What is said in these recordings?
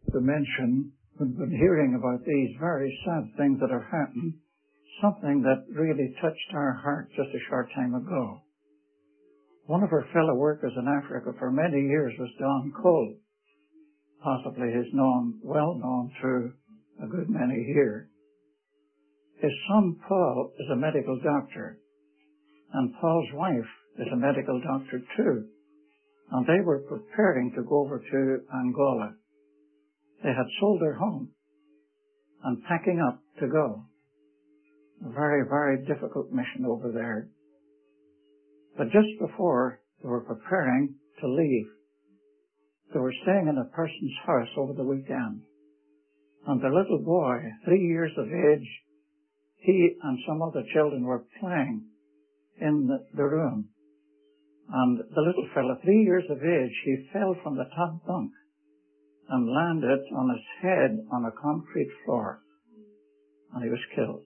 to mention, when hearing about these very sad things that have happened, something that really touched our heart just a short time ago. One of our fellow workers in Africa for many years was Don Cole. Possibly he's well known to a good many here. His son Paul is a medical doctor, and Paul's wife is a medical doctor too, and they were preparing to go over to Angola. They had sold their home and packing up to go. A very, very difficult mission over there. But just before they were preparing to leave, they were staying in a person's house over the weekend. And their little boy, 3 years of age, he and some other children were playing in the room. And the little fellow, 3 years of age, he fell from the top bunk and landed on his head on a concrete floor. And he was killed.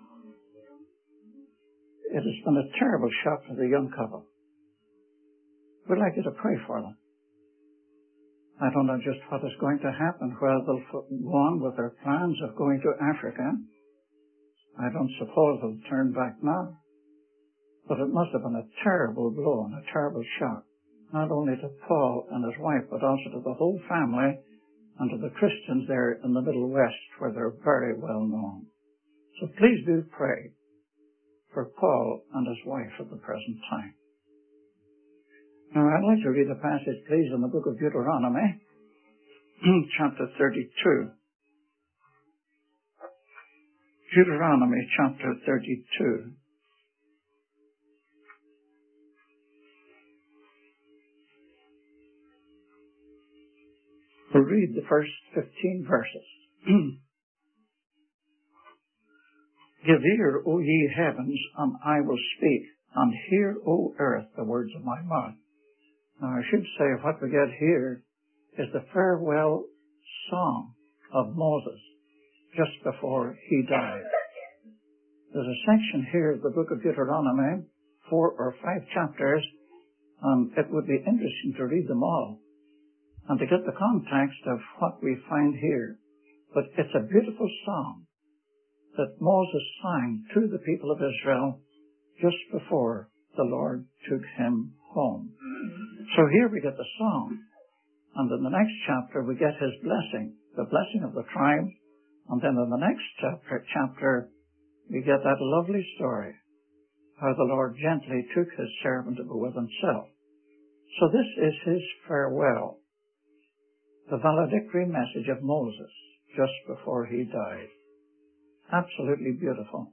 It has been a terrible shock to the young couple. We'd like you to pray for them. I don't know just what is going to happen, whether they'll go on with their plans of going to Africa. I don't suppose they'll turn back now. But it must have been a terrible blow and a terrible shock, not only to Paul and his wife, but also to the whole family and to the Christians there in the Middle West, where they're very well known. So please do pray for Paul and his wife at the present time. Now, I'd like to read a passage, please, in the book of Deuteronomy, chapter 32. Deuteronomy, chapter 32. We'll read the first 15 verses. Give ear, O ye heavens, and I will speak, and hear, O earth, the words of my mouth. Now, I should say what we get here is the farewell song of Moses just before he died. There's a section here of the book of Deuteronomy, 4 or 5 chapters, and it would be interesting to read them all and to get the context of what we find here. But it's a beautiful song that Moses sang to the people of Israel just before the Lord took him home. So here we get the song, and in the next chapter we get his blessing, the blessing of the tribe, and then in the next chapter we get that lovely story, how the Lord gently took his servant to go with himself. So this is his farewell, the valedictory message of Moses just before he died. Absolutely beautiful.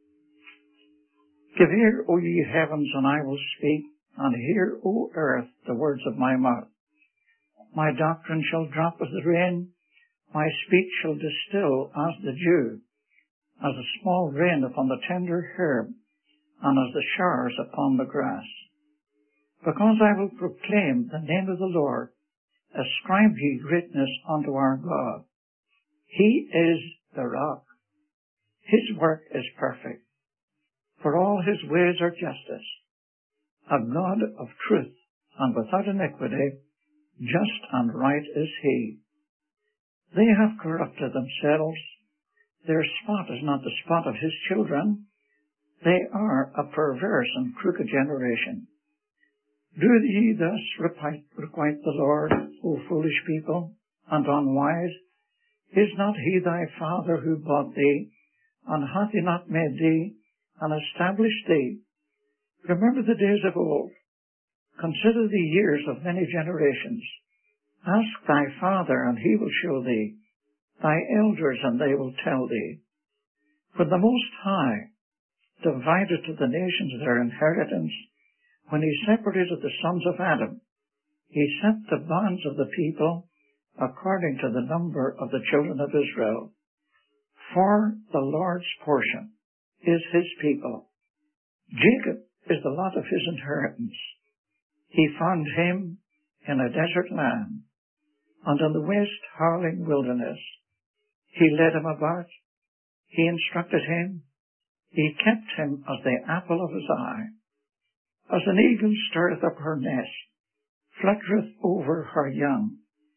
Give ear, O ye heavens, and I will speak, and hear, O earth, the words of my mouth. My doctrine shall drop as the rain, my speech shall distill as the dew, as a small rain upon the tender herb, and as the showers upon the grass. Because I will proclaim the name of the Lord, ascribe ye greatness unto our God. He is the rock. His work is perfect, for all his ways are justice. A God of truth and without iniquity, just and right is he. They have corrupted themselves. Their spot is not the spot of his children. They are a perverse and crooked generation. Do ye thus requite the Lord, O foolish people, and unwise? Is not he thy father who bought thee, and hath he not made thee, and established thee? Remember the days of old. Consider the years of many generations. Ask thy father, and he will show thee, thy elders, and they will tell thee. When the Most High divided to the nations their inheritance, when he separated the sons of Adam, he set the bonds of the people according to the number of the children of Israel. For the Lord's portion is his people. Jacob is the lot of his inheritance. He found him in a desert land, and in the waste howling wilderness. He led him about. He instructed him. He kept him as the apple of his eye. As an eagle stirreth up her nest, fluttereth over her young,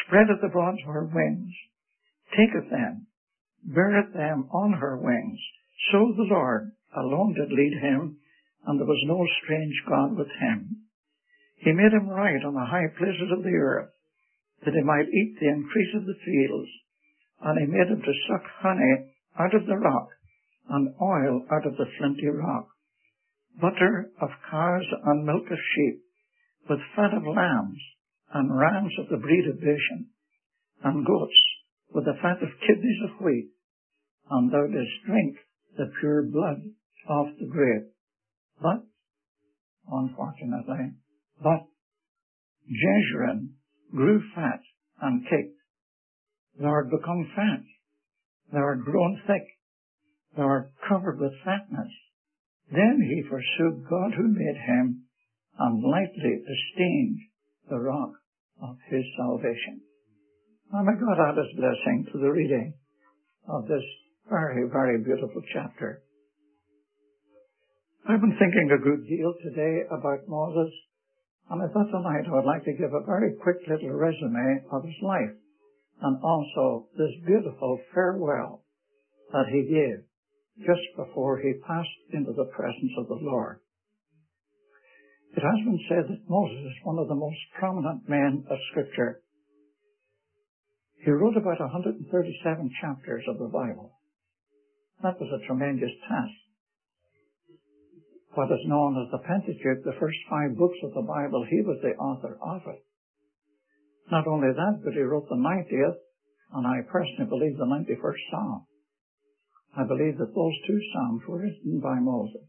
spreadeth abroad her wings, taketh them, beareth them on her wings. So the Lord alone did lead him, and there was no strange God with him. He made him ride on the high places of the earth, that he might eat the increase of the fields. And he made him to suck honey out of the rock, and oil out of the flinty rock, butter of cows and milk of sheep, with fat of lambs, and rams of the breed of Bashan, and goats, with the fat of kidneys of wheat. And thou didst drink the pure blood of the grape. But, unfortunately, Jeshurun grew fat and kicked. Thou art become fat. Thou art grown thick. Thou art covered with fatness. Then he forsook God who made him, and lightly esteemed the rock of his salvation. And may God add his blessing to the reading of this very, very beautiful chapter. I've been thinking a good deal today about Moses, and I thought tonight I would like to give a very quick little resume of his life, and also this beautiful farewell that he gave just before he passed into the presence of the Lord. It has been said that Moses is one of the most prominent men of Scripture. He wrote about 137 chapters of the Bible. That was a tremendous task. What is known as the Pentateuch, the first 5 books of the Bible, he was the author of it. Not only that, but he wrote the 90th, and I personally believe the 91st Psalm. I believe that those 2 Psalms were written by Moses.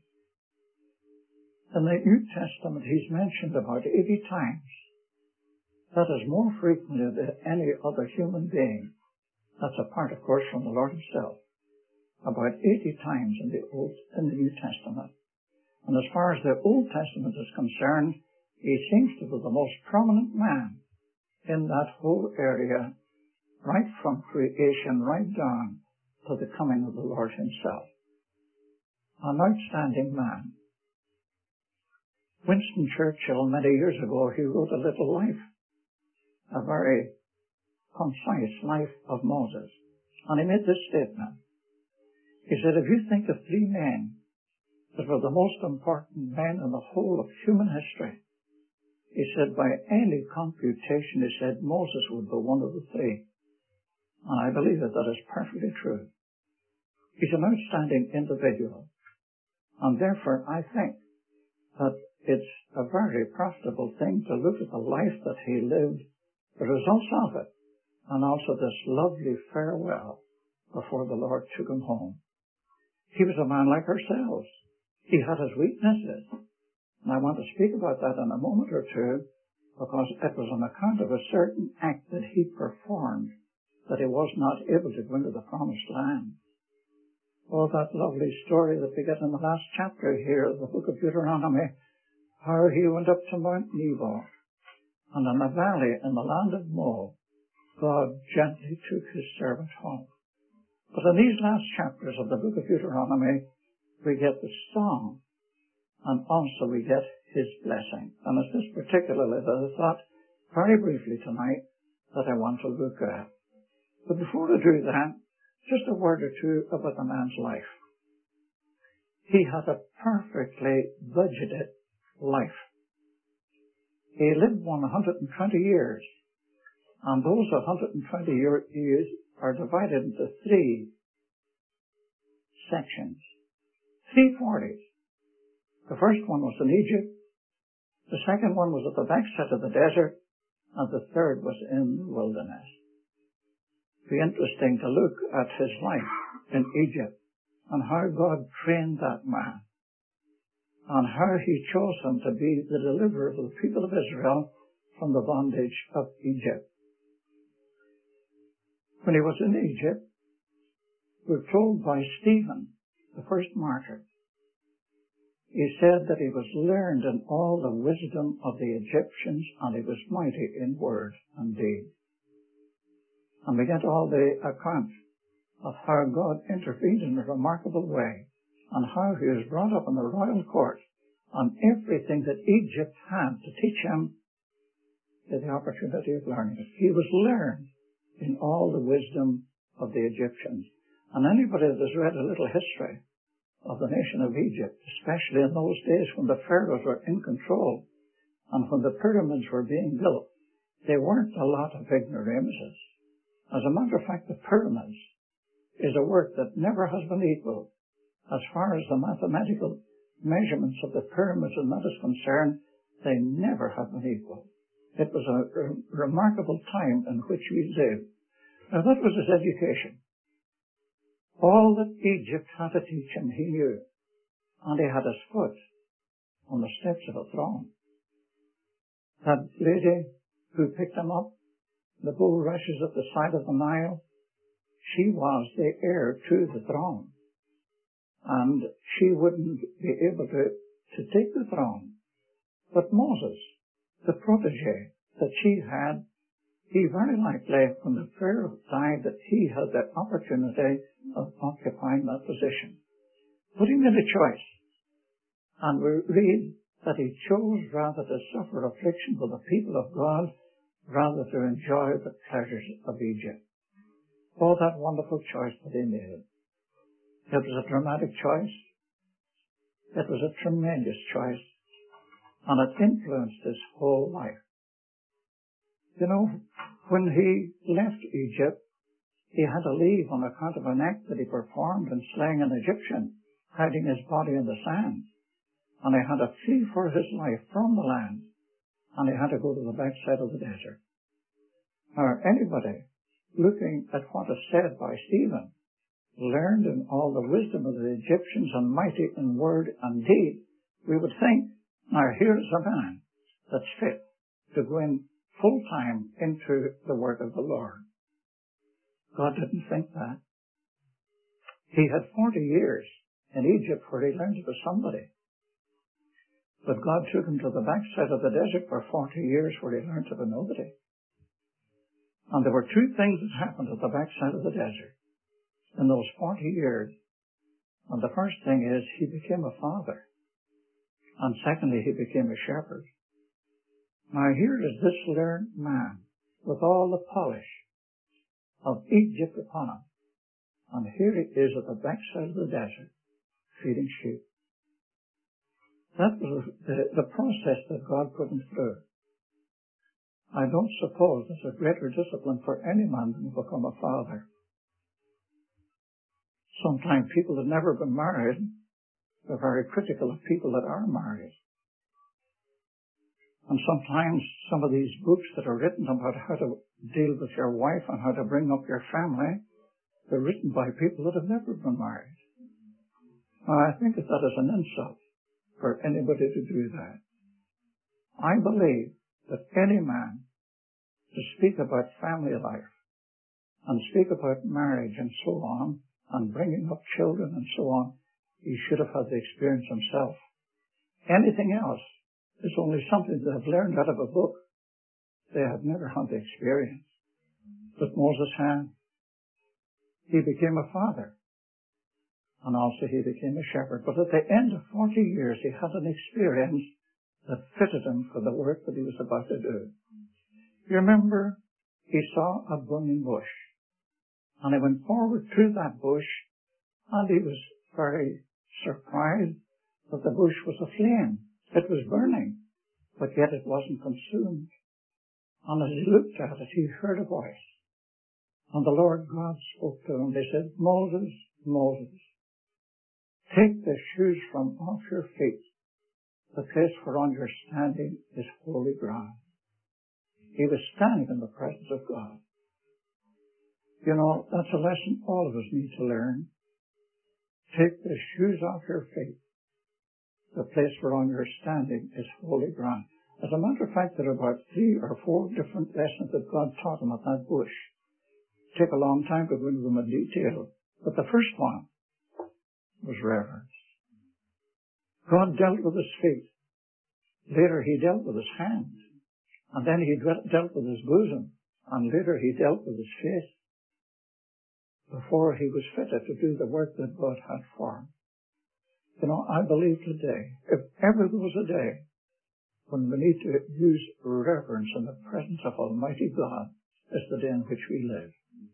In the New Testament, he's mentioned about 80 times. That is more frequently than any other human being. That's apart, of course, from the Lord himself. About 80 times in the New Testament. And as far as the Old Testament is concerned, he seems to be the most prominent man in that whole area, right from creation right down to the coming of the Lord himself. An outstanding man. Winston Churchill, many years ago, he wrote a little life, a very concise life of Moses. And he made this statement. He said, if you think of 3 men that were the most important men in the whole of human history, he said, by any computation, he said, Moses would be one of the 3. And I believe that is perfectly true. He's an outstanding individual. And therefore, I think that it's a very profitable thing to look at the life that he lived, the results of it, and also this lovely farewell before the Lord took him home. He was a man like ourselves. He had his weaknesses. And I want to speak about that in a moment or two, because it was on account of a certain act that he performed that he was not able to go into the promised land. Oh, that lovely story that we get in the last chapter here of the book of Deuteronomy, how he went up to Mount Nebo, and in a valley in the land of Moab, God gently took his servant home. But in these last chapters of the book of Deuteronomy, we get the song, and also we get his blessing. And it's this particularly that I thought very briefly tonight that I want to look at. But before I do that, just a word or two about the man's life. He had a perfectly budgeted life. He lived 120 years, and those 120 years are divided into 3 sections. 3 40s. The first one was in Egypt, the second one was at the backside of the desert, and the third was in the wilderness. It'd be interesting to look at his life in Egypt and how God trained that man and how he chose him to be the deliverer of the people of Israel from the bondage of Egypt. When he was in Egypt, we're told by Stephen, the first martyr, he said that he was learned in all the wisdom of the Egyptians, and he was mighty in word and deed. And we get all the account of how God intervened in a remarkable way, and how he was brought up in the royal court, and everything that Egypt had to teach him, had the opportunity of learning it. He was learned in all the wisdom of the Egyptians. And anybody that has read a little history of the nation of Egypt, especially in those days when the pharaohs were in control and when the pyramids were being built, they weren't a lot of ignoramuses. As a matter of fact, the pyramids is a work that never has been equaled. As far as the mathematical measurements of the pyramids and that is concerned, they never have been equal. It was a remarkable time in which we lived. Now that was his education. All that Egypt had to teach him, he knew. And he had his foot on the steps of a throne. That lady who picked him up, the bulrushes at the side of the Nile, she was the heir to the throne. And she wouldn't be able to take the throne. But Moses, the protege that she had, he very likely, when the Pharaoh died, that he had the opportunity of occupying that position. But he made a choice. And we read that he chose rather to suffer affliction for the people of God rather to enjoy the pleasures of Egypt. Oh, that wonderful choice that he made. It was a dramatic choice. It was a tremendous choice. And it influenced his whole life. You know, when he left Egypt, he had to leave on account of an act that he performed in slaying an Egyptian, hiding his body in the sand. And he had to flee for his life from the land. And he had to go to the backside of the desert. Now, anybody looking at what is said by Stephen, learned in all the wisdom of the Egyptians and mighty in word and deed, we would think, now here's a man that's fit to go in full time into the work of the Lord. God didn't think that. He had 40 years in Egypt where he learned to be somebody. But God took him to the backside of the desert for 40 years where he learned to be nobody. And there were two things that happened at the backside of the desert in those 40 years. And the first thing is he became a father. And secondly, he became a shepherd. Now here is this learned man with all the polish of Egypt upon him. And here he is at the backside of the desert feeding sheep. That was the process that God put him through. I don't suppose there's a greater discipline for any man than to become a father. Sometimes people that have never been married are very critical of people that are married. And sometimes some of these books that are written about how to deal with your wife and how to bring up your family, they're written by people that have never been married. Now, I think that is an insult for anybody to do that. I believe that any man to speak about family life and speak about marriage and so on and bringing up children and so on, he should have had the experience himself. Anything else is only something they have learned out of a book. They have never had the experience. But Moses had. He became a father. And also he became a shepherd. But at the end of 40 years, he had an experience that fitted him for the work that he was about to do. You remember, he saw a burning bush. And he went forward through that bush, and he was very surprised that the bush was aflame. It was burning, but yet it wasn't consumed. And as he looked at it, he heard a voice. And the Lord God spoke to him. He said, Moses, Moses, take the shoes from off your feet. The place whereon you're standing is holy ground. He was standing in the presence of God. You know, that's a lesson all of us need to learn. Take the shoes off your feet. The place whereon you're standing is holy ground. As a matter of fact, there are about 3 or 4 different lessons that God taught him at that bush. It'd take a long time to go into them in detail. But the first one was reverence. God dealt with his feet. Later he dealt with his hands. And then he dealt with his bosom. And later he dealt with his face. Before he was fitted to do the work that God had for him. You know, I believe today, if ever there was a day when we need to use reverence in the presence of Almighty God is the day in which we live.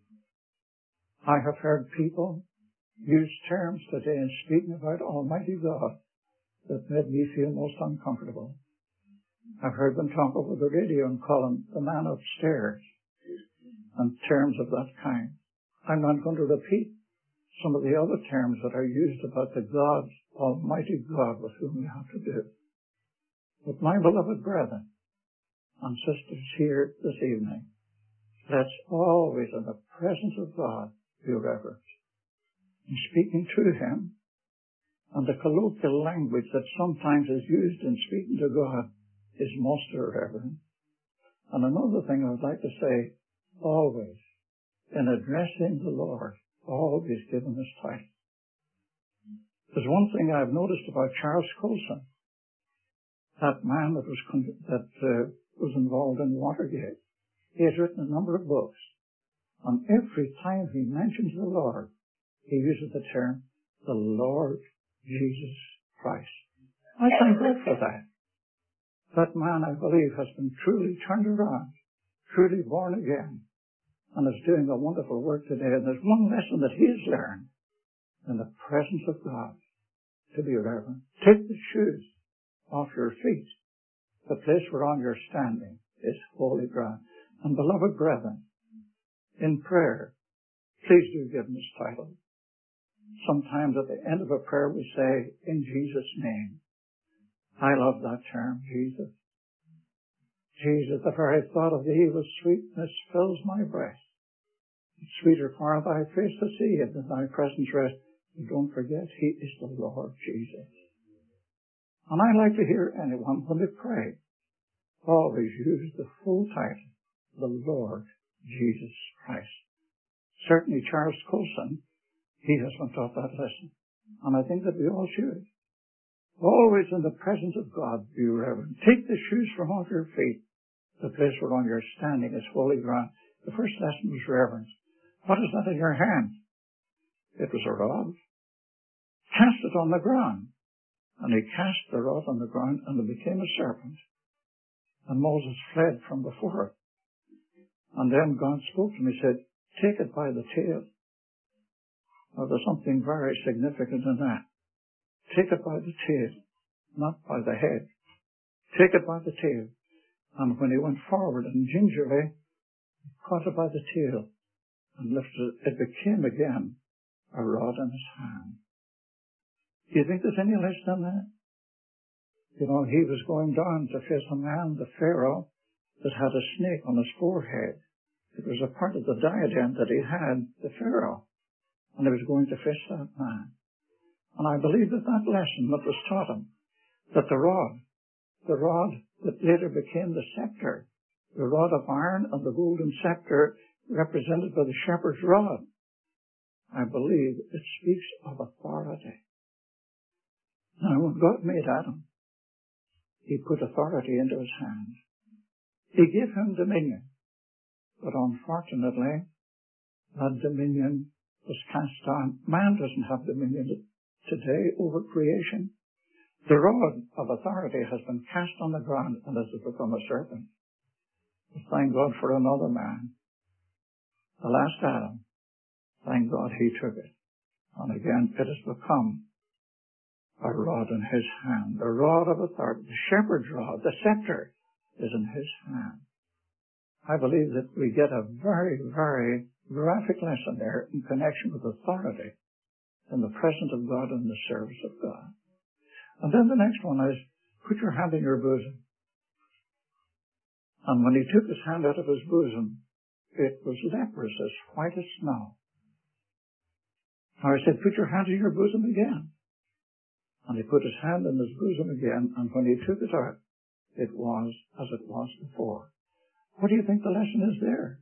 I have heard people use terms today in speaking about Almighty God that made me feel most uncomfortable. I've heard them talk over the radio and call him the man upstairs and terms of that kind. I'm not going to repeat some of the other terms that are used about the God, Almighty God, with whom we have to do. But my beloved brethren and sisters here this evening, let's always in the presence of God be reverent. In speaking to Him, and the colloquial language that sometimes is used in speaking to God is most irreverent. And another thing I would like to say, always, in addressing the Lord, always give Him His title. There's one thing I've noticed about Charles Colson, that man that was involved in Watergate. He has written a number of books, and every time he mentions the Lord, he uses the term, the Lord Jesus Christ. I thank God for that. That man, I believe, has been truly turned around, truly born again, and is doing a wonderful work today. And there's one lesson that he has learned in the presence of God, to be reverent. Take the shoes off your feet. The place whereon you're standing is holy ground. And beloved brethren, in prayer, please do give Him His title. Sometimes at the end of a prayer we say, in Jesus' name. I love that term, Jesus. Jesus, the very thought of Thee with sweetness fills my breast. It's sweeter far Thy face to see, and in Thy presence rest. But don't forget, He is the Lord Jesus. And I like to hear anyone, when they pray, always use the full title, the Lord Jesus Christ. Certainly Charles Colson, he has been taught that lesson. And I think that we all should. Always in the presence of God be reverent. Take the shoes from off your feet. The place whereon you're standing is holy ground. The first lesson was reverence. What is that in your hand? It was a rod. Cast it on the ground. And he cast the rod on the ground, and it became a serpent. And Moses fled from before it. And then God spoke to him. He said, take it by the tail. Now, there's something very significant in that. Take it by the tail, not by the head. Take it by the tail. And when he went forward and gingerly caught it by the tail and lifted it, it became again a rod in his hand. Do you think there's any less than that? You know, he was going down to face a man, the Pharaoh, that had a snake on his forehead. It was a part of the diadem that he had, the Pharaoh. And he was going to face that man. And I believe that that lesson that was taught him, that the rod that later became the scepter, the rod of iron and the golden scepter represented by the shepherd's rod, I believe it speaks of authority. Now, when God made Adam, He put authority into his hand. He gave him dominion. But unfortunately, that dominion was cast down. Man doesn't have dominion today over creation. The rod of authority has been cast on the ground and has become a serpent. But thank God for another man. The last Adam, thank God he took it. And again, it has become a rod in his hand. The rod of authority, the shepherd's rod, the scepter is in his hand. I believe that we get a very, very graphic lesson there in connection with authority in the presence of God and the service of God. And then the next one is, put your hand in your bosom. And when he took his hand out of his bosom, it was leprous, as white as snow. Now I said, put your hand in your bosom again. And he put his hand in his bosom again, and when he took it out, it was as it was before. What do you think the lesson is there?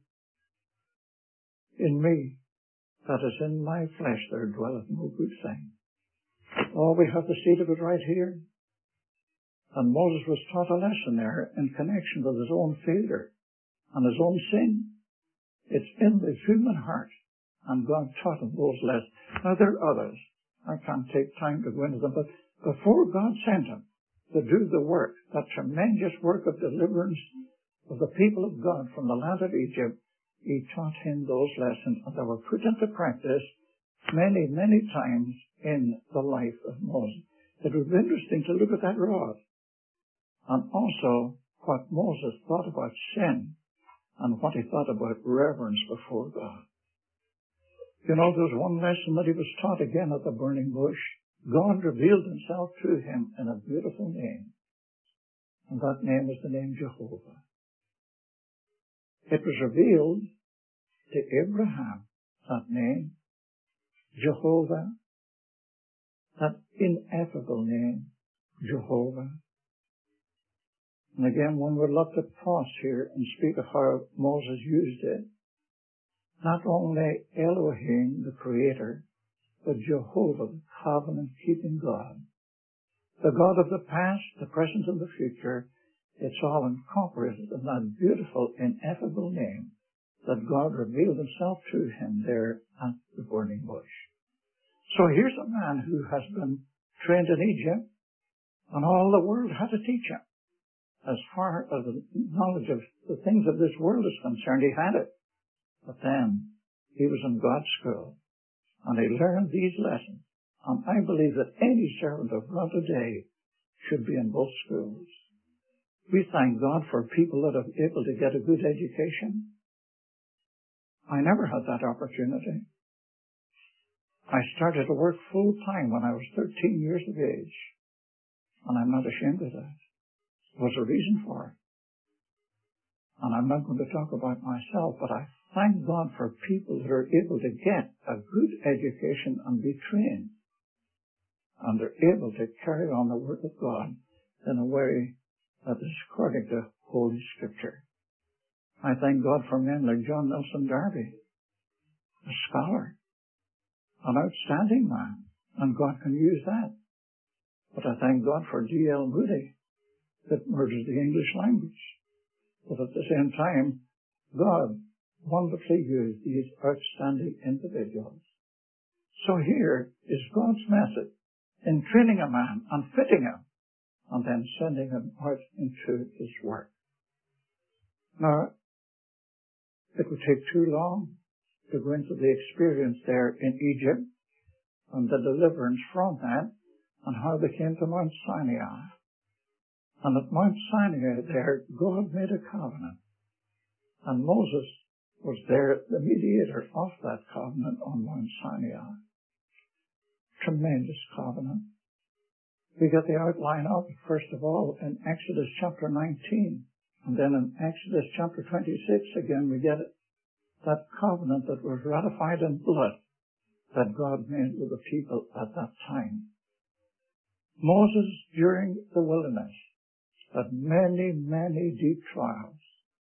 In me, that is in my flesh, there dwelleth no good thing. Oh, we have the seed of it right here. And Moses was taught a lesson there in connection with his own failure and his own sin. It's in the human heart. And God taught him those lessons. Now there are others. I can't take time to go into them, but before God sent him, to do the work, that tremendous work of deliverance of the people of God from the land of Egypt, he taught him those lessons, and they were put into practice many, many times in the life of Moses. It would be interesting to look at that rod, and also what Moses thought about sin, and what he thought about reverence before God. You know, there's one lesson that he was taught again at the burning bush. God revealed himself to him in a beautiful name, and that name is the name Jehovah. It was revealed to Abraham, that name, Jehovah, that ineffable name, Jehovah. And again, one would love to pause here and speak of how Moses used it. Not only Elohim, the Creator, but Jehovah, the covenant-keeping God. The God of the past, the present, and the future. It's all incorporated in that beautiful, ineffable name that God revealed himself to him there at the burning bush. So here's a man who has been trained in Egypt, and all the world had to teach him. As far as the knowledge of the things of this world is concerned, he had it. But then he was in God's school, and he learned these lessons. And I believe that any servant of God today should be in both schools. We thank God for people that are able to get a good education. I never had that opportunity. I started to work full-time when I was 13 years of age, and I'm not ashamed of that. There was a reason for it. And I'm not going to talk about myself, but I thank God for people that are able to get a good education and be trained, and they're able to carry on the work of God in a way that is according to Holy Scripture. I thank God for men like John Nelson Darby, a scholar, an outstanding man, and God can use that. But I thank God for D.L. Moody, that murders the English language. But at the same time, God wonderfully used these outstanding individuals. So here is God's method in training a man and fitting him, and then sending him out into his work. Now, it would take too long to go into the experience there in Egypt and the deliverance from that and how they came to Mount Sinai. And at Mount Sinai there, God made a covenant. And Moses was there, the mediator of that covenant on Mount Sinai. Tremendous covenant. We get the outline of it, first of all, in Exodus chapter 19. And then in Exodus chapter 26, again, we get it. That covenant that was ratified in blood that God made with the people at that time. Moses, during the wilderness, had many, many deep trials.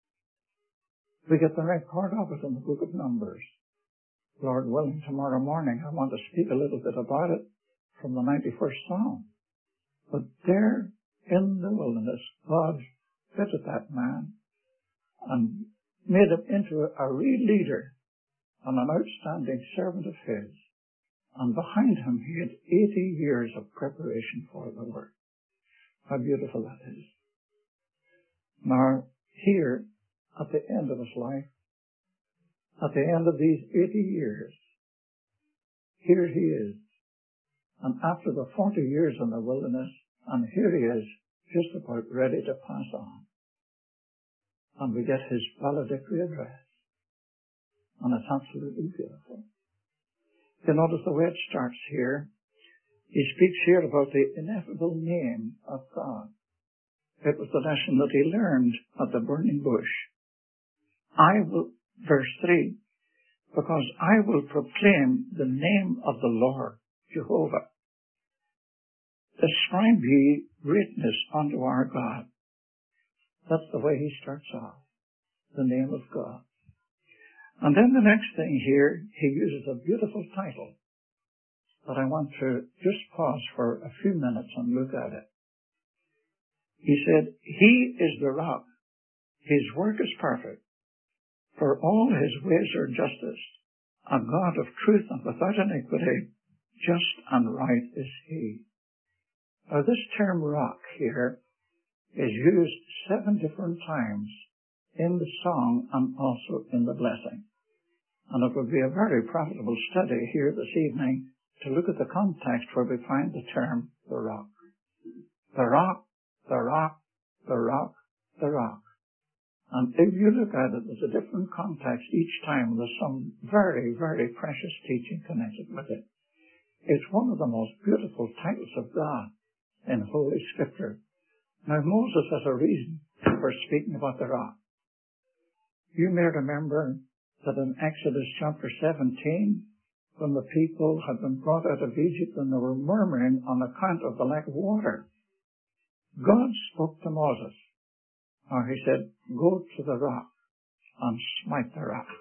We get the record of it in the book of Numbers. Lord willing, tomorrow morning I want to speak a little bit about it from the 91st Psalm. But there in the wilderness, God fitted that man and made him into a real leader and an outstanding servant of his. And behind him he had 80 years of preparation for the work. How beautiful that is. Now, here, at the end of his life, at the end of these 80 years, here he is. And after the 40 years in the wilderness, and here he is, just about ready to pass on. And we get his valedictory address. And it's absolutely beautiful. You notice the way it starts here. He speaks here about the ineffable name of God. It was the lesson that he learned at the burning bush. Verse 3, because I will proclaim the name of the Lord, Jehovah. Ascribe ye greatness unto our God. That's the way he starts off, the name of God. And then the next thing here, he uses a beautiful title. But I want to just pause for a few minutes and look at it. He said, He is the rock. His work is perfect. For all his ways are justice. A God of truth and without iniquity. Just and right is he. Now, this term rock here is used 7 different times in the song and also in the blessing. And it would be a very profitable study here this evening to look at the context where we find the term the rock. The rock, the rock, the rock, the rock. And if you look at it, there's a different context each time. There's some very, very precious teaching connected with it. It's one of the most beautiful titles of God in Holy Scripture. Now, Moses has a reason for speaking about the rock. You may remember that in Exodus chapter 17, when the people had been brought out of Egypt and they were murmuring on account of the lack of water, God spoke to Moses. Or he said, go to the rock and smite the rock.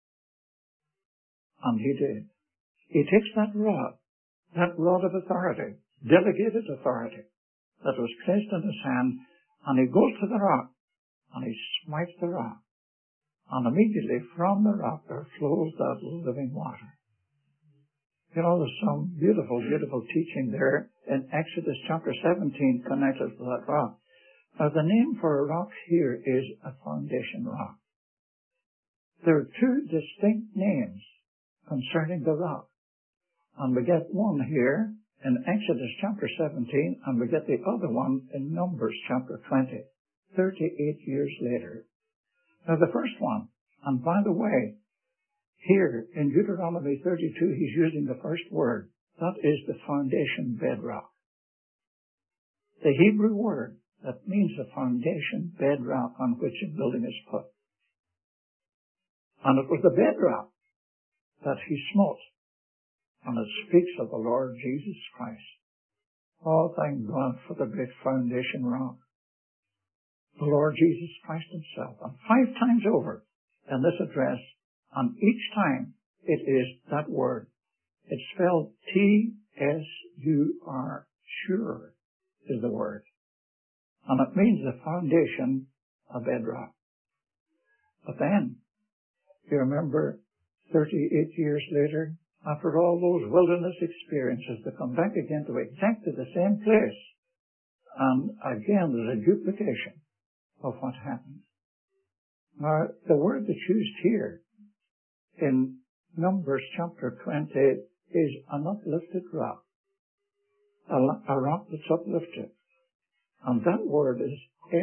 And he did. He takes that rod of authority, delegated authority, that was placed in his hand, and he goes to the rock, and he smites the rock. And immediately from the rock there flows that living water. You know, there's some beautiful, beautiful teaching there in Exodus chapter 17 connected to that rock. Now, the name for a rock here is a foundation rock. There are 2 distinct names concerning the rock. And we get one here in Exodus chapter 17, and we get the other one in Numbers chapter 20, 38 years later. Now, the first one, and by the way, here in Deuteronomy 32, he's using the first word. That is the foundation bedrock. The Hebrew word that means the foundation bedrock on which a building is put. And it was the bedrock that he smote. And it speaks of the Lord Jesus Christ. Oh, thank God for the great foundation rock. The Lord Jesus Christ himself. And 5 times over in this address, and each time it is that word. It's spelled T-S-U-R, sure is the word. And it means the foundation of bedrock. But then, you remember 38 years later, after all those wilderness experiences, they come back again to exactly the same place. And again, there's a duplication of what happened. Now, the word that's used here in Numbers chapter 20 is an uplifted rock. A rock that's uplifted. And that word is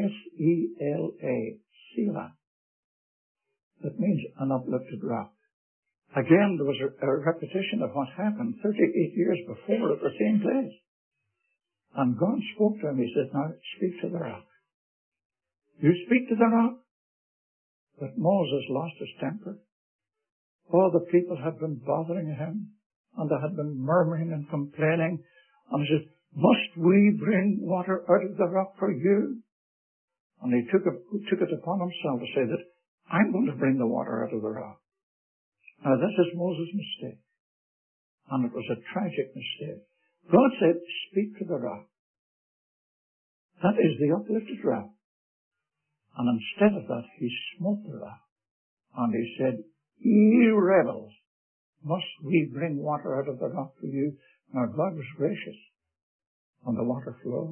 S-E-L-A, Selah. That means an uplifted rock. Again, there was a repetition of what happened 38 years before at the same place. And God spoke to him. He said, now speak to the rock. You speak to the rock. But Moses lost his temper. All the people had been bothering him, and they had been murmuring and complaining. And he said, must we bring water out of the rock for you? And he took it upon himself to say that I'm going to bring the water out of the rock. Now, this is Moses' mistake. And it was a tragic mistake. God said, speak to the rock. That is the uplifted rock. And instead of that, he smote the rock. And he said, ye rebels, must we bring water out of the rock for you? Now, God was gracious, and the water flowed.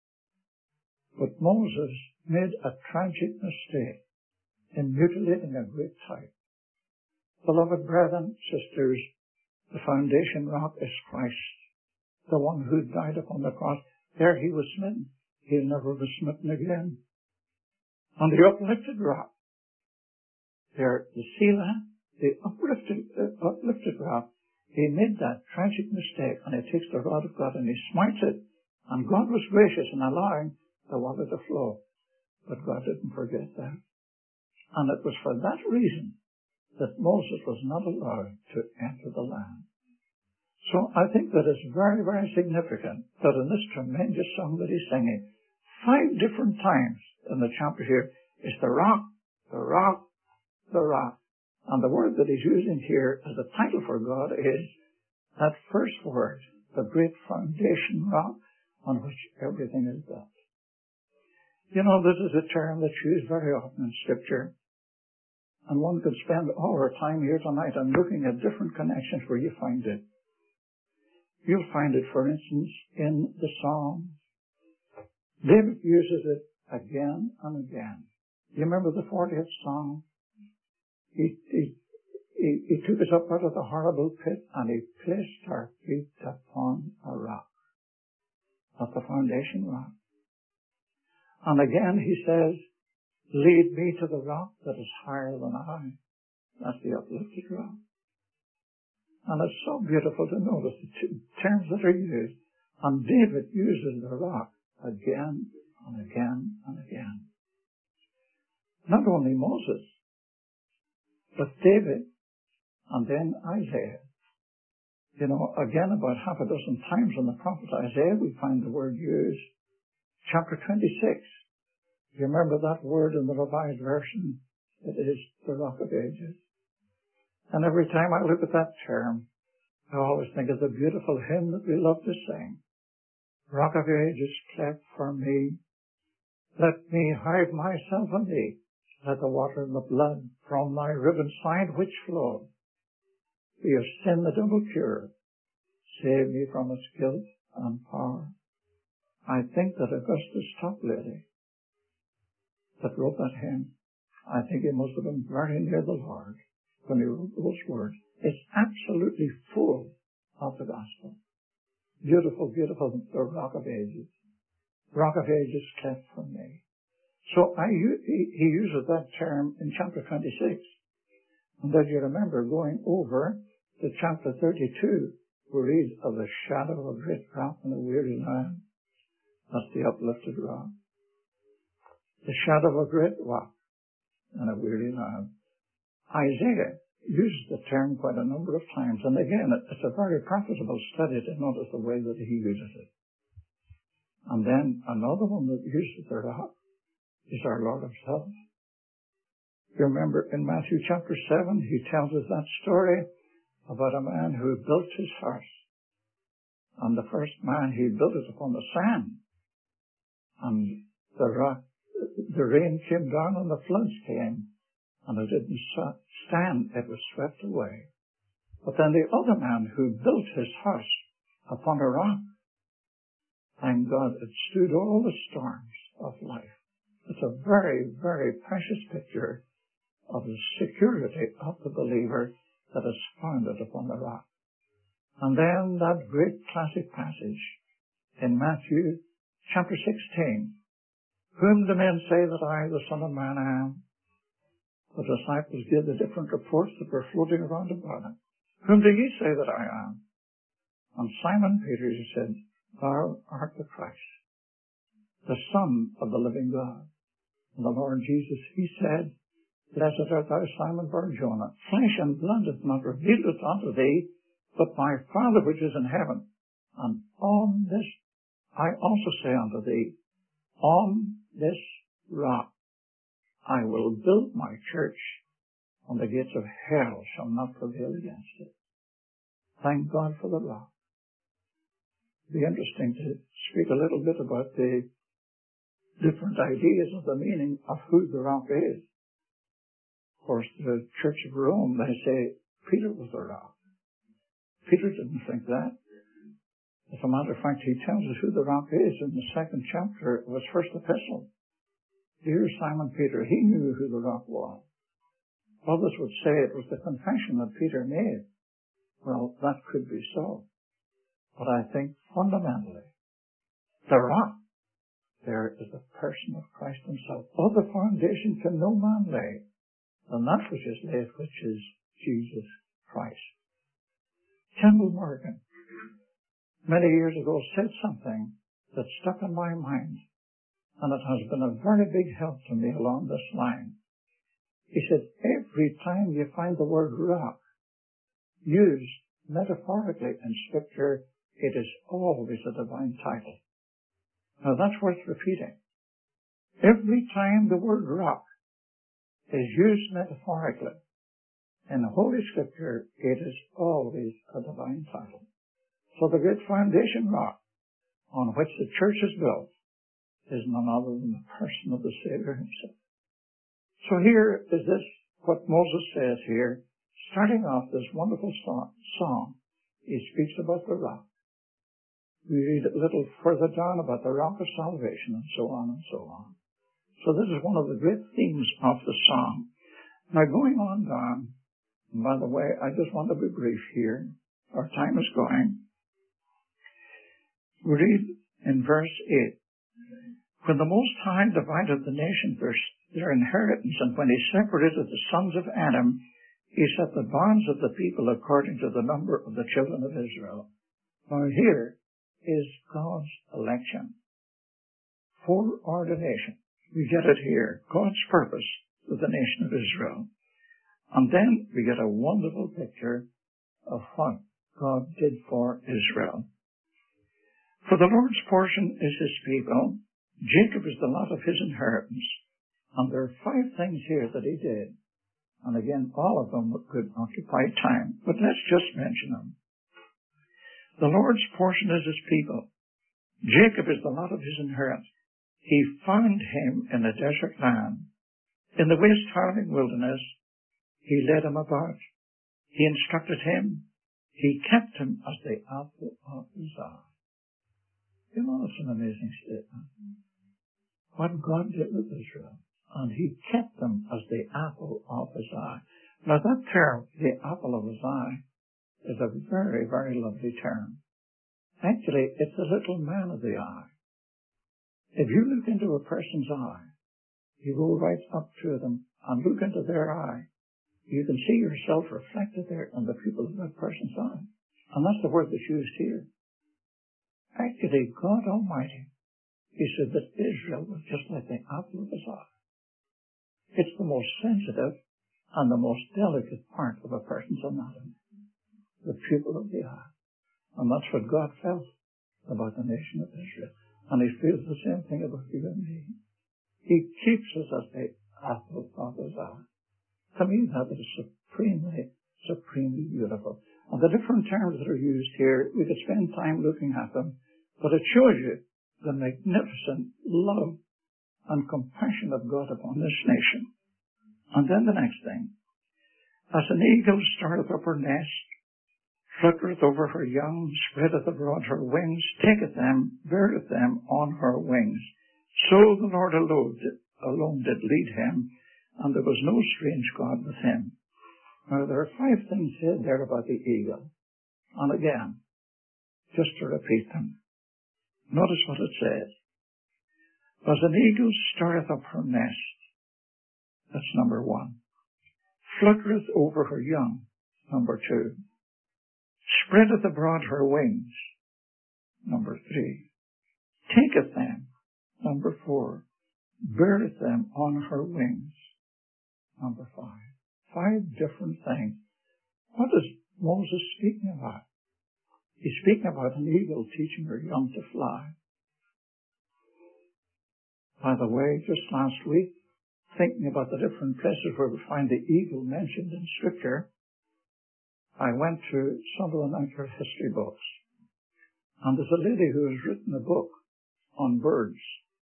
But Moses made a tragic mistake in mutilating a great type. Beloved brethren, sisters, the foundation rock is Christ, the one who died upon the cross. There he was smitten. He never was smitten again. On the uplifted rock, there, the Selah, the uplifted rock, he made that tragic mistake, and he takes the rod of God and he smites it. And God was gracious in allowing the water to flow. But God didn't forget that. And it was for that reason that Moses was not allowed to enter the land. So I think that it's very, very significant that in this tremendous song that he's singing, 5 different times in the chapter here is the rock, the rock, the rock. And the word that he's using here as a title for God is that first word, the great foundation rock on which everything is built. You know, this is a term that's used very often in Scripture. And one could spend all our time here tonight on looking at different connections where you find it. You'll find it, for instance, in the Psalms. David uses it again and again. You remember the 40th Psalm? He took us up out of the horrible pit and he placed our feet upon a rock. That's the foundation rock. And again he says, lead me to the rock that is higher than I. That's the uplifted rock. And it's so beautiful to notice the terms that are used. And David uses the rock again and again and again. Not only Moses, but David, and then Isaiah. You know, again, about half a dozen times in the prophet Isaiah, we find the word used. Chapter 26. You remember that word in the Revised Version? It is the Rock of Ages. And every time I look at that term, I always think of the beautiful hymn that we love to sing. Rock of Ages, cleft for me. Let me hide myself in thee. Let the water and the blood from thy riven side which flowed be of sin the double cure. Save me from its guilt and power. I think that Augustus Toplady, that wrote that hymn, I think he must have been very near the Lord when he wrote those words. It's absolutely full of the gospel. Beautiful, beautiful, the Rock of Ages. Rock of Ages cleft for me. So he uses that term in chapter 26. And then you remember going over to chapter 32, we read of the shadow of a great rock and a weary land. That's the uplifted rock. The shadow of a great rock and a weary land. Isaiah uses the term quite a number of times. And again, it's a very profitable study to notice the way that he uses it. And then another one that uses the rock is our Lord himself. You remember in Matthew chapter 7, he tells us that story about a man who built his house. And the first man, he built it upon the sand. And the rain came down and the floods came. And it didn't stand, it was swept away. But then the other man who built his house upon a rock, thank God, it stood all the storms of life. It's a very, very precious picture of the security of the believer that is founded upon the rock. And then that great classic passage in Matthew chapter 16. Whom do men say that I, the Son of Man, am? The disciples gave the different reports that were floating around about him. Whom do ye say that I am? And Simon Peter, he said, thou art the Christ, the Son of the living God. And the Lord Jesus, he said, blessed art thou, Simon Bar-Jonah. Flesh and blood hath not revealed it unto thee, but my Father which is in heaven. And on this I also say unto thee, on this rock I will build my church, and the gates of hell shall not prevail against it. Thank God for the rock. It'd be interesting to speak a little bit about the different ideas of the meaning of who the rock is. Of course, the Church of Rome, they say Peter was the rock. Peter didn't think that. As a matter of fact, he tells us who the rock is in the 2nd chapter of his first epistle. Dear Simon Peter, he knew who the rock was. Others would say it was the confession that Peter made. Well, that could be so. But I think fundamentally, the rock there is the person of Christ himself. Other foundation can no man lay than that which is laid, which is Jesus Christ. Kendall Morgan, many years ago, said something that stuck in my mind, and it has been a very big help to me along this line. He said, every time you find the word rock used metaphorically in Scripture, it is always a divine title. Now that's worth repeating. Every time the word rock is used metaphorically in the Holy Scripture, it is always a divine title. So the great foundation rock on which the church is built is none other than the person of the Savior himself. So here is this, what Moses says here, starting off this wonderful song. He speaks about the rock. We read a little further down about the rock of salvation and so on and so on. So this is one of the great themes of the psalm. Now going on down, and by the way, I just want to be brief here. Our time is going. We read in verse 8, when the Most High divided the nations their inheritance, and when he separated the sons of Adam, he set the bonds of the people according to the number of the children of Israel. Now here is God's election. Foreordination. We get it here. God's purpose with the nation of Israel. And then we get a wonderful picture of what God did for Israel. For the Lord's portion is his people. Jacob is the lot of his inheritance. And there are 5 things here that he did. And again, all of them could occupy time. But let's just mention them. The Lord's portion is his people. Jacob is the lot of his inheritance. He found him in a desert land. In the waste-howling wilderness, he led him about. He instructed him. He kept him as the apple of his eye. You know, it's an amazing statement. What God did with Israel. And he kept them as the apple of his eye. Now that term, the apple of his eye, is a very, very lovely term. Actually, it's the little man of the eye. If you look into a person's eye, you go right up to them and look into their eye, you can see yourself reflected there in the pupil of that person's eye. And that's the word that's used here. Actually, God Almighty, he said that Israel was just like the apple of his eye. It's the most sensitive and the most delicate part of a person's anatomy, the pupil of the eye. And that's what God felt about the nation of Israel. And he feels the same thing about you and me. He keeps us as the apple of his eye. To me, that is supremely, supremely beautiful. And the different terms that are used here, we could spend time looking at them, but it shows you the magnificent love and compassion of God upon this nation. And then the next thing. As an eagle starteth up her nest, fluttereth over her young, spreadeth abroad her wings, taketh them, beareth them on her wings. So the Lord alone did lead him, and there was no strange God with him. Now there are 5 things said there about the eagle. And again, just to repeat them. Notice what it says. As an eagle stirreth up her nest. That's number 1. Fluttereth over her young. Number 2. Spreadeth abroad her wings. Number 3. Taketh them. Number 4. Beareth them on her wings. Number 5. 5 different things. What is Moses speaking about? He's speaking about an eagle teaching her young to fly. By the way, just last week, thinking about the different places where we find the eagle mentioned in Scripture, I went to some of the natural history books. And there's a lady who has written a book on birds.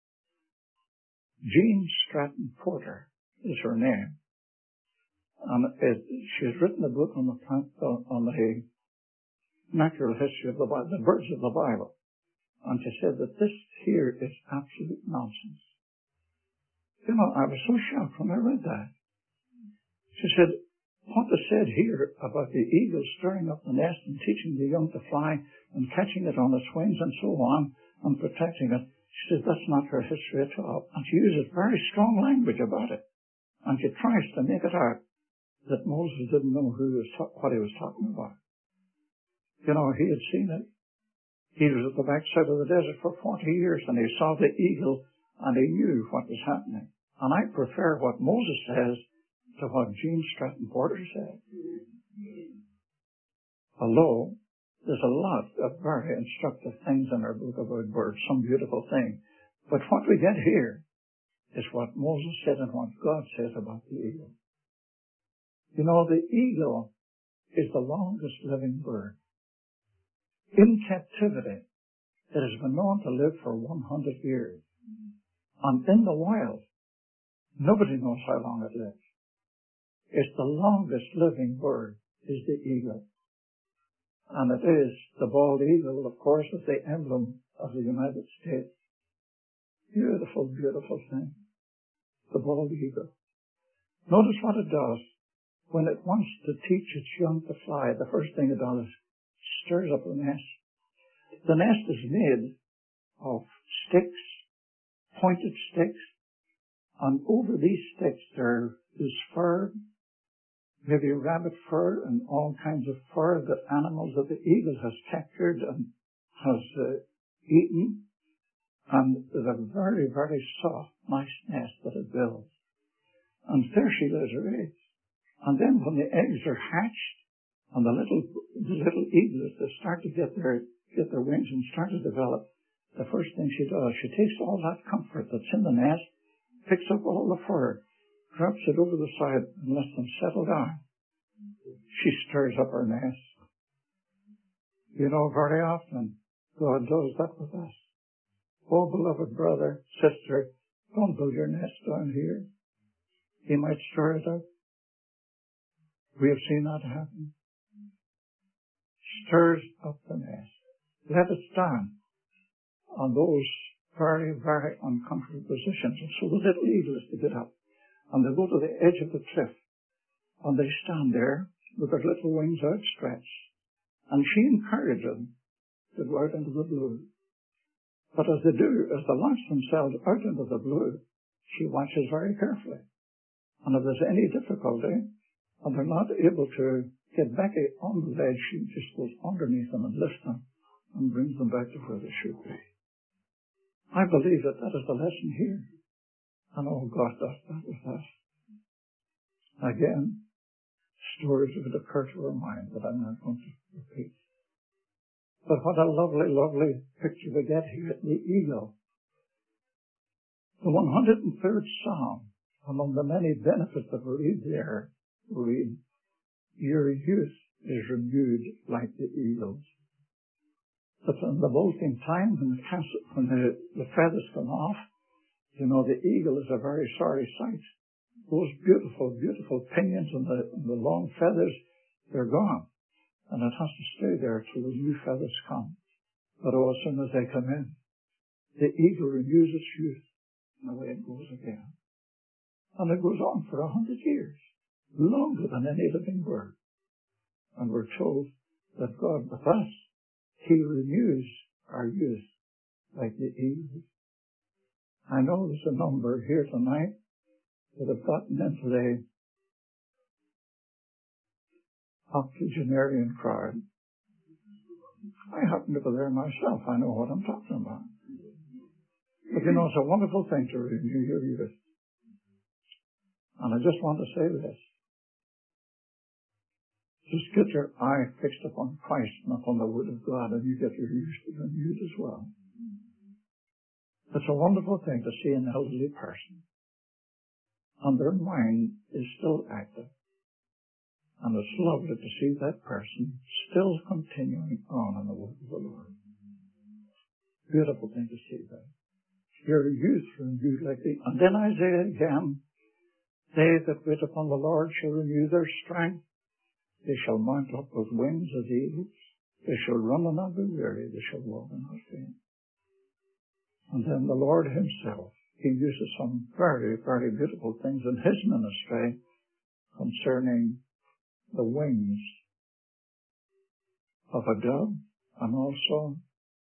Jean Stratton Porter is her name. And she's written a book on the natural history of the birds of the Bible. And she said that this here is absolute nonsense. You know, I was so shocked when I read that. She said, what is said here about the eagle stirring up the nest and teaching the young to fly and catching it on its wings and so on and protecting it, she said that's not her history at all. And she uses very strong language about it. And she tries to make it out that Moses didn't know what he was talking about. You know, he had seen it. He was at the backside of the desert for 40 years and he saw the eagle and he knew what was happening. And I prefer what Moses says to what Jean Stratton Porter said. Although there's a lot of very instructive things in our book about birds, some beautiful things. But what we get here is what Moses said and what God says about the eagle. You know, the eagle is the longest living bird. In captivity, it has been known to live for 100 years. And in the wild, nobody knows how long it lives. It's the longest living bird is the eagle. And it is the bald eagle, of course, is the emblem of the United States. Beautiful, beautiful thing. The bald eagle. Notice what it does. When it wants to teach its young to fly, the first thing it does is stirs up the nest. The nest is made of sticks, pointed sticks, and over these sticks there is fur, maybe rabbit fur and all kinds of fur that animals that the eagle has captured and has eaten. And it's a very, very soft, nice nest that it builds. And there she lays her eggs. And then when the eggs are hatched, and the little eaglets, they start to get their wings and start to develop, the first thing she does, she takes all that comfort that's in the nest, picks up all the fur, drops it over the side, and lets them settle down. She stirs up her nest. You know, very often, God does that with us. Oh, beloved brother, sister, don't build your nest down here. He might stir it up. We have seen that happen. Stirs up the nest. Let it stand on those very, very uncomfortable positions. And so the little eagles, they get up and they go to the edge of the cliff and they stand there with their little wings outstretched. And she encourages them to go out into the blue. But as they do, as they launch themselves out into the blue, she watches very carefully. And if there's any difficulty, and they're not able to get back on the ledge, she just goes underneath them and lifts them and brings them back to where they should be. I believe that that is the lesson here. And oh, God does that with us. Again, stories would occur to our mind that I'm not going to repeat. But what a lovely, lovely picture we get here at the eagle. The 103rd Psalm, among the many benefits that we read there, we read, your youth is renewed like the eagles. But in the molting time, when the feathers come off, you know, the eagle is a very sorry sight. Those beautiful, beautiful pinions and the long feathers, they're gone. And it has to stay there till the new feathers come. But oh, as soon as they come in, the eagle renews its youth, and away it goes again. And it goes on for 100 years, longer than any living bird. And we're told that God with us, He renews our youth like the eagle. I know there's a number here tonight that have gotten into the octogenarian crowd. I happen to be there myself. I know what I'm talking about. But you know, it's a wonderful thing to renew your youth. And I just want to say this. Just get your eye fixed upon Christ and upon the Word of God, and you get your youth renewed as well. It's a wonderful thing to see an elderly person, and their mind is still active. And it's lovely to see that person still continuing on in the Word of the Lord. Beautiful thing to see that. Your youth renewed like the... And then Isaiah again, they that wait upon the Lord shall renew their strength. They shall mount up with wings as eagles. They shall run and not be weary. They shall walk and not faint. And then the Lord Himself, He uses some very, very beautiful things in His ministry concerning the wings of a dove, and also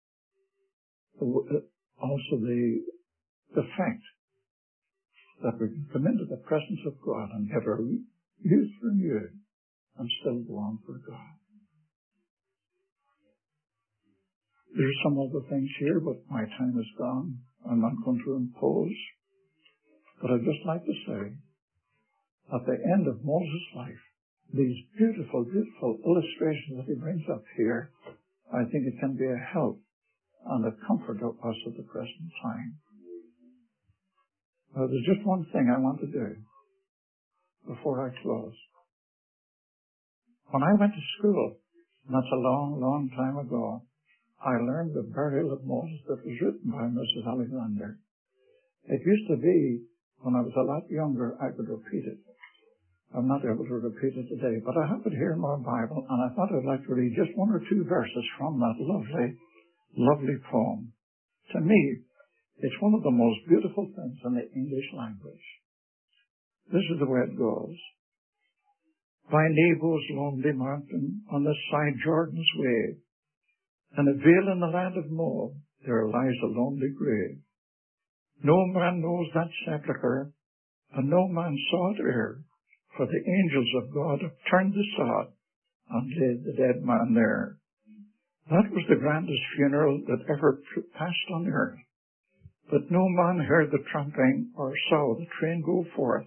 the fact that we can come into the presence of God and have our youth renewed and still go on for God. There's some other things here, but my time is gone. I'm not going to impose. But I'd just like to say, at the end of Moses' life, these beautiful, beautiful illustrations that he brings up here, I think it can be a help and a comfort to us at the present time. There's just one thing I want to do before I close. When I went to school, and that's a long, long time ago, I learned the burial of Moses that was written by Mrs. Alexander. It used to be, when I was a lot younger, I could repeat it. I'm not able to repeat it today, but I have it here in my Bible, and I thought I'd like to read just one or two verses from that lovely, lovely poem. To me, it's one of the most beautiful things in the English language. This is the way it goes. By Nebo's lonely mountain, on the side Jordan's wave, in a vale in the land of Moab, there lies a lonely grave. No man knows that sepulchre, and no man saw it ere, for the angels of God have turned the sod and laid the dead man there. That was the grandest funeral that ever passed on earth. But no man heard the tramping or saw the train go forth.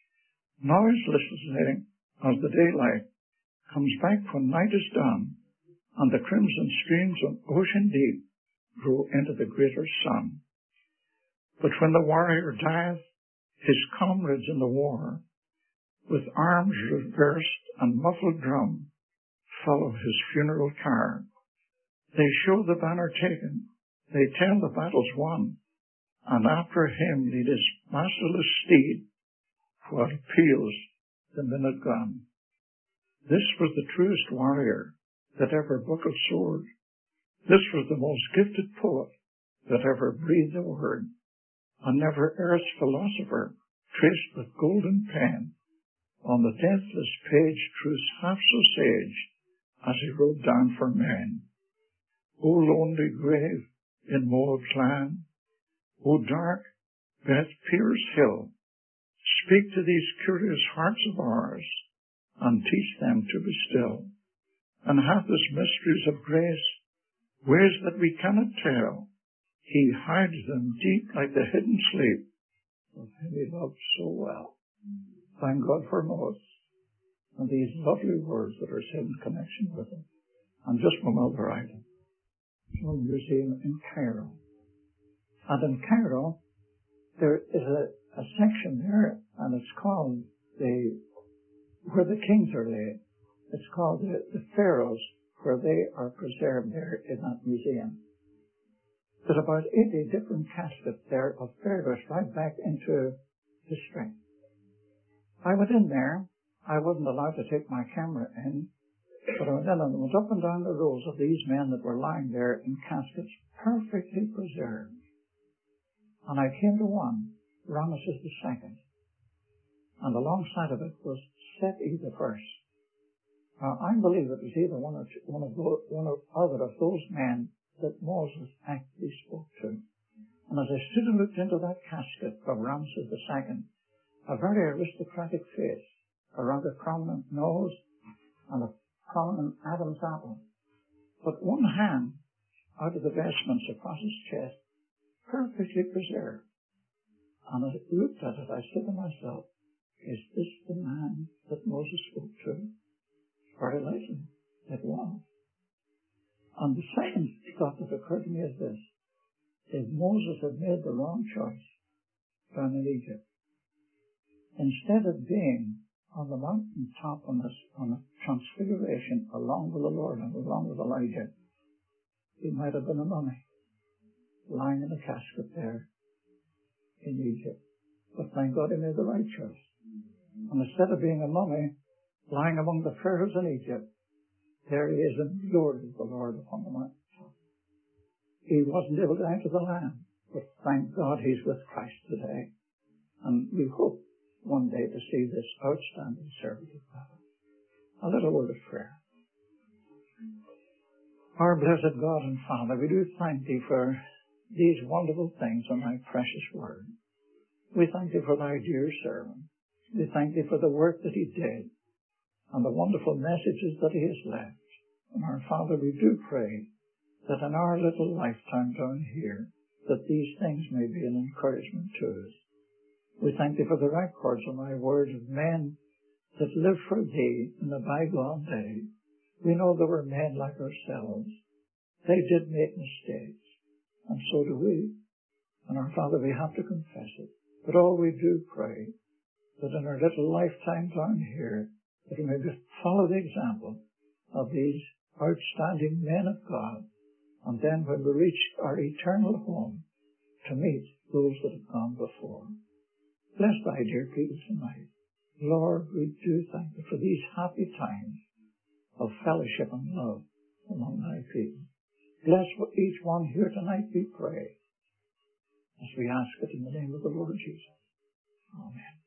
Noiselessly as the daylight comes back when night is done, and the crimson streams of ocean deep grow into the greater sun. But when the warrior dieth, his comrades in the war, with arms reversed and muffled drum, follow his funeral car. They show the banner taken, they tell the battle's won, and after him lead his masterless steed, what peals the minute gun. This was the truest warrior that ever buckled sword. This was the most gifted poet that ever breathed a word, and never earth's philosopher traced with golden pen on the deathless page truths half so sage as he wrote down for men. O lonely grave in Moab's land, O dark Beth-Peor's hill, speak to these curious hearts of ours, and teach them to be still, and have this mysteries of grace, ways that we cannot tell. He hides them deep like the hidden sleep of him he loved so well. Thank God for Moses and these lovely words that are said in connection with him. And just one other item. From a museum in Cairo. And in Cairo, there is a section there, and it's called where the kings are laid. It's called the Pharaohs, where they are preserved there in that museum. There's about 80 different caskets there of pharaohs right back into history. I went in there. I wasn't allowed to take my camera in, but I went in and went up and down the rows of these men that were lying there in caskets, perfectly preserved. And I came to one, Ramesses II, and alongside of it was Seti I. Now, I believe it was either one or other of those men that Moses actually spoke to. And as I stood and looked into that casket of Ramesses II, a very aristocratic face, a rather prominent nose, and a prominent Adam's apple. But one hand out of the vestments across his chest, perfectly preserved. And as I looked at it, I said to myself, is this the man that Moses spoke to? Very likely it was. And the second thought that occurred to me is this: if Moses had made the wrong choice down in Egypt, instead of being on the mountain top on a transfiguration along with the Lord and along with Elijah, he might have been a mummy lying in a casket there in Egypt. But thank God he made the right choice. And instead of being a mummy lying among the pharaohs in Egypt, there he is in glory with the Lord upon the mountain top. He wasn't able to enter the land, but thank God he's with Christ today. And we hope one day to see this outstanding servant of God. A little word of prayer. Our blessed God and Father, we do thank Thee for these wonderful things in Thy precious Word. We thank Thee for Thy dear servant. We thank Thee for the work that he did and the wonderful messages that he has left. And our Father, we do pray that in our little lifetime down here, that these things may be an encouragement to us. We thank Thee for the records of Thy Word of men that lived for Thee in the bygone day. We know there were men like ourselves. They did make mistakes, and so do we. And our Father, we have to confess it. But all we do pray that in our little lifetime down here, that we may follow the example of these outstanding men of God, and then when we reach our eternal home, to meet those that have gone before. Bless Thy dear people tonight. Lord, we do thank you for these happy times of fellowship and love among thy people. Bless each one here tonight, we pray, as we ask it in the name of the Lord Jesus. Amen.